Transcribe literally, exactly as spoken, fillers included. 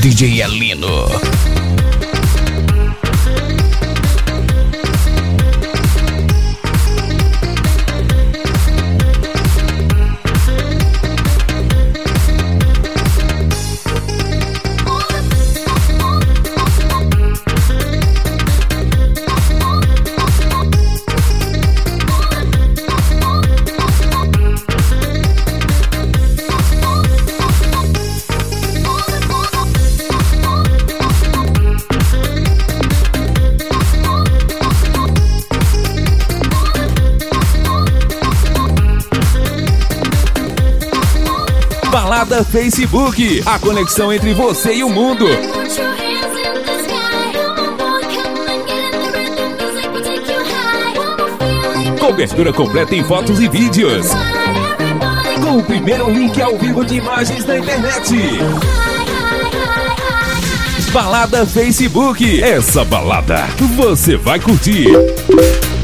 D J Elino. Balada Facebook, a conexão entre você e o mundo. Cobertura completa em fotos e vídeos. Com o primeiro link ao vivo de imagens na internet. Balada Facebook, essa balada você vai curtir.